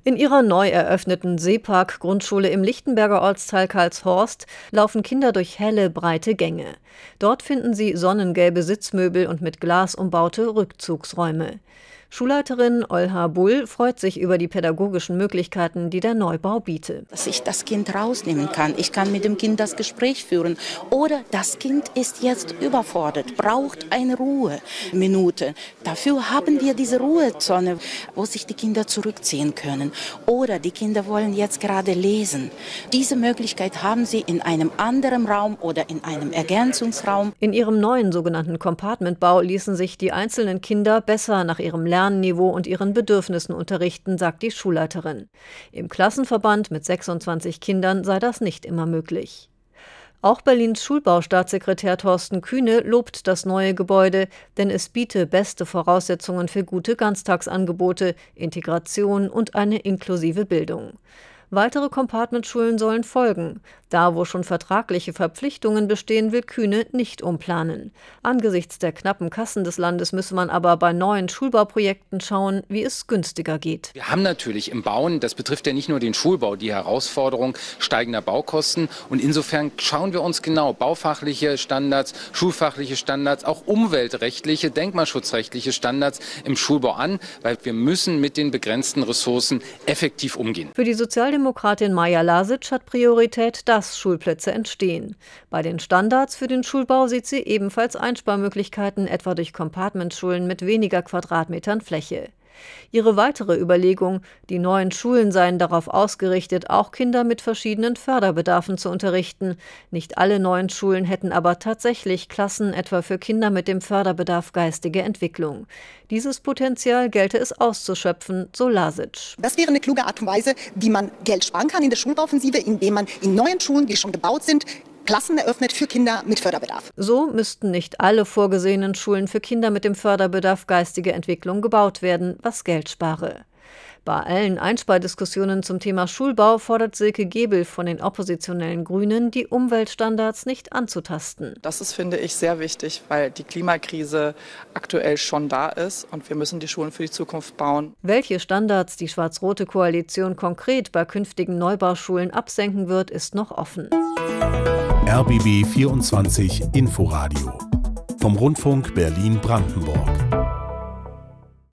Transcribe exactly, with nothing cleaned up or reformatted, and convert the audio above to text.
In ihrer neu eröffneten Seepark-Grundschule im Lichtenberger Ortsteil Karlshorst laufen Kinder durch helle, breite Gänge. Dort finden sie sonnengelbe Sitzmöbel und mit Glas umbaute Rückzugsräume. Schulleiterin Olha Bull freut sich über die pädagogischen Möglichkeiten, die der Neubau bietet. Dass ich das Kind rausnehmen kann. Ich kann mit dem Kind das Gespräch führen. Oder das Kind ist jetzt überfordert, braucht eine Ruheminute. Dafür haben wir diese Ruhezone, wo sich die Kinder zurückziehen können. Oder die Kinder wollen jetzt gerade lesen. Diese Möglichkeit haben sie in einem anderen Raum oder in einem Ergänzungsraum. In ihrem neuen sogenannten Compartmentbau ließen sich die einzelnen Kinder besser nach ihrem Lernniveau und ihren Bedürfnissen unterrichten, sagt die Schulleiterin. Im Klassenverband mit sechsundzwanzig Kindern sei das nicht immer möglich. Auch Berlins Schulbaustaatssekretär Thorsten Kühne lobt das neue Gebäude, denn es biete beste Voraussetzungen für gute Ganztagsangebote, Integration und eine inklusive Bildung. Weitere Compartmentschulen sollen folgen. Da, wo schon vertragliche Verpflichtungen bestehen, will Kühne nicht umplanen. Angesichts der knappen Kassen des Landes müsse man aber bei neuen Schulbauprojekten schauen, wie es günstiger geht. Wir haben natürlich im Bauen, das betrifft ja nicht nur den Schulbau, die Herausforderung steigender Baukosten. Und insofern schauen wir uns genau baufachliche Standards, schulfachliche Standards, auch umweltrechtliche, denkmalschutzrechtliche Standards im Schulbau an, weil wir müssen mit den begrenzten Ressourcen effektiv umgehen. Für die Sozialdemokratin Maja Lasic hat Priorität, dass Schulplätze entstehen. Bei den Standards für den Schulbau sieht sie ebenfalls Einsparmöglichkeiten, etwa durch Compartmentschulen mit weniger Quadratmetern Fläche. Ihre weitere Überlegung, die neuen Schulen seien darauf ausgerichtet, auch Kinder mit verschiedenen Förderbedarfen zu unterrichten. Nicht alle neuen Schulen hätten aber tatsächlich Klassen etwa für Kinder mit dem Förderbedarf geistige Entwicklung. Dieses Potenzial gelte es auszuschöpfen, so Lasic. Das wäre eine kluge Art und Weise, wie man Geld sparen kann in der Schulbauoffensive, indem man in neuen Schulen, die schon gebaut sind, Klassen eröffnet für Kinder mit Förderbedarf. So müssten nicht alle vorgesehenen Schulen für Kinder mit dem Förderbedarf geistige Entwicklung gebaut werden, was Geld spare. Bei allen Einspardiskussionen zum Thema Schulbau fordert Silke Gebel von den oppositionellen Grünen, die Umweltstandards nicht anzutasten. Das ist, finde ich, sehr wichtig, weil die Klimakrise aktuell schon da ist und wir müssen die Schulen für die Zukunft bauen. Welche Standards die schwarz-rote Koalition konkret bei künftigen Neubauschulen absenken wird, ist noch offen. R B B vierundzwanzig Inforadio vom Rundfunk Berlin-Brandenburg.